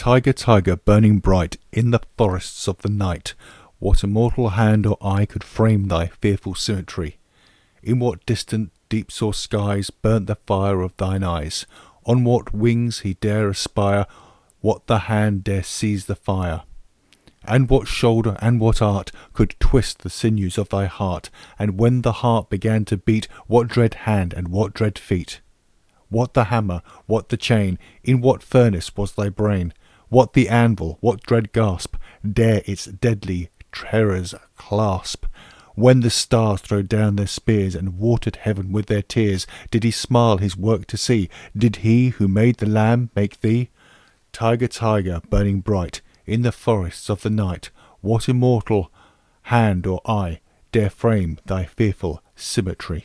Tiger, tiger, burning bright in the forests of the night, what immortal hand or eye could frame thy fearful symmetry? In what distant deeps or skies burnt the fire of thine eyes? On what wings he dare aspire? What the hand dare seize the fire? And what shoulder and what art could twist the sinews of thy heart? And when the heart began to beat, what dread hand and what dread feet? What the hammer, what the chain? In what furnace was thy brain? What the anvil, what dread gasp dare its deadly terrors clasp? When the stars throw down their spears and watered heaven with their tears, did he smile his work to see? Did he who made the lamb make thee? Tiger, tiger, burning bright in the forests of the night, what immortal hand or eye dare frame thy fearful symmetry?